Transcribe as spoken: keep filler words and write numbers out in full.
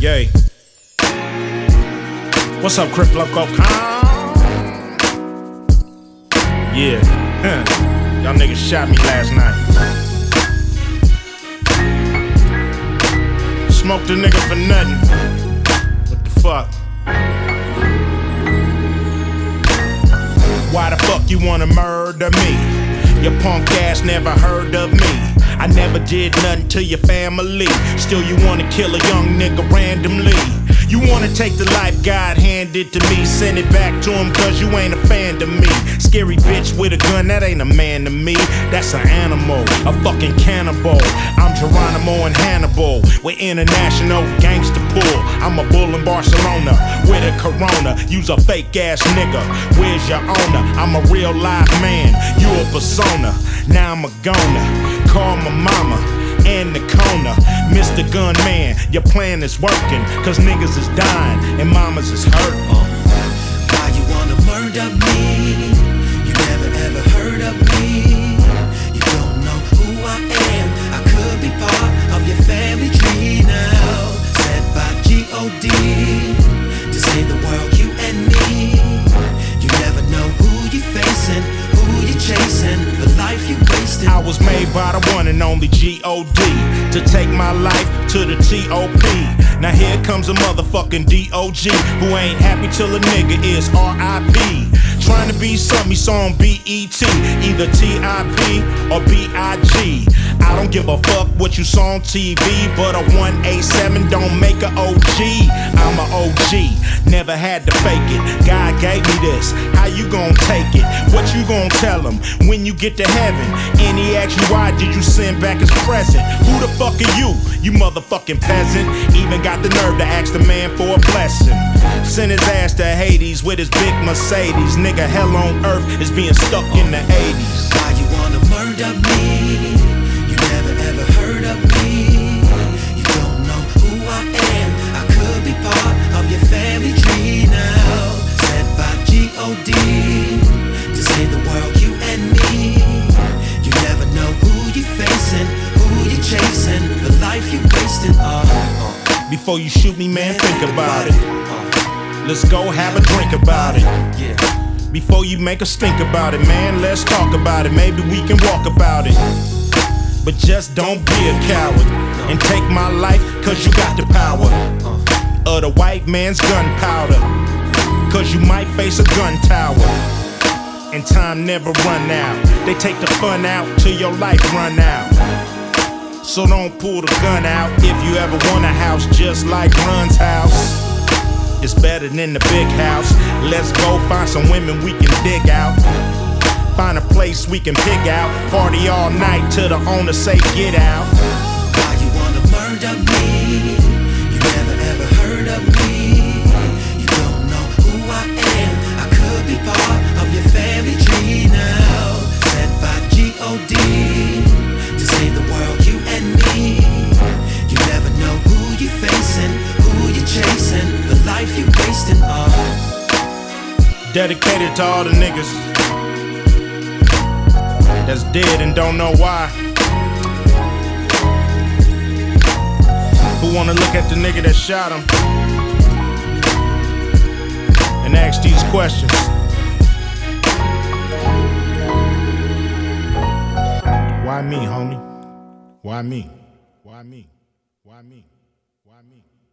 Yay. What's up, Crip Loco? Yeah. Huh. Y'all niggas shot me last night. Smoked a nigga for nothing. What the fuck? Why the fuck you wanna murder me? Your punk ass never heard of me. I never did nothing to your family. Still you wanna kill a young nigga randomly. You wanna take the life God handed to me, send it back to him cause you ain't a fan to me. Scary bitch with a gun, that ain't a man to me. That's an animal, a fucking cannibal. I'm Geronimo and Hannibal, we're international gangster pool. I'm a bull in Barcelona with a Corona. You's a fake ass nigga, where's your owner? I'm a real live man, you a persona. Now I'm a goner, call my mama and the corner. Mister Gunman, your plan is working, cause niggas is dying and mamas is hurting. uh, Why you wanna murder me? You never ever heard of me. You don't know who I am. I could be part of your family tree now. Set by G O D to save the world, you and me. You never know who you facing, who you chasing, the life you wasting. I was made by the one and only G O D to take my life to the T O P. Now here comes a motherfucking D O G who ain't happy till a nigga is R I P. Trying to be something he saw on B E T, either T I P or B I G. I don't give a fuck what you saw on T V, but a one eighty-seven don't make a O G. I'm a O G, never had to fake it. God gave me this, how you gon' take it? What you gon' tell him when you get to heaven? And he asks you why did you send back his present? Who the fuck are you, you motherfucking peasant? Even got the nerve to ask the man for a blessing. Send his ass to Hades with his big Mercedes. Nigga, hell on earth is being stuck in the eighties. Why you wanna murder me? You never ever heard of me. You don't know who I am. I could be part of your family tree now. Set by G O D to save the world, you and me. You never know who you facing, who you chasing, the life you wasting. Uh, uh. Before you shoot me, man, think about it. Let's go have a drink about it. Yeah. Before you make a stink about it, man, let's talk about it. Maybe we can walk about it. But just don't be a coward and take my life, cause you got the power of the white man's gunpowder. Cause you might face a gun tower, and time never run out. They take the fun out till your life run out. So don't pull the gun out if you ever want a house just like Run's house. It's better than the big house. Let's go find some women we can dig out. Find a place we can pick out. Party all night till the owner say get out. Why you wanna murder me? You never ever heard of me. You don't know who I am. I could be part of your family tree now. Set by G O D to save the world, you and me. You never know who you facing, who you chasing, the life you wasting. Uh. Dedicated to all the niggas that's dead and don't know why. Who wanna look at the nigga that shot him and ask these questions? Why me, homie? Why me? Why me? Why me? Why me?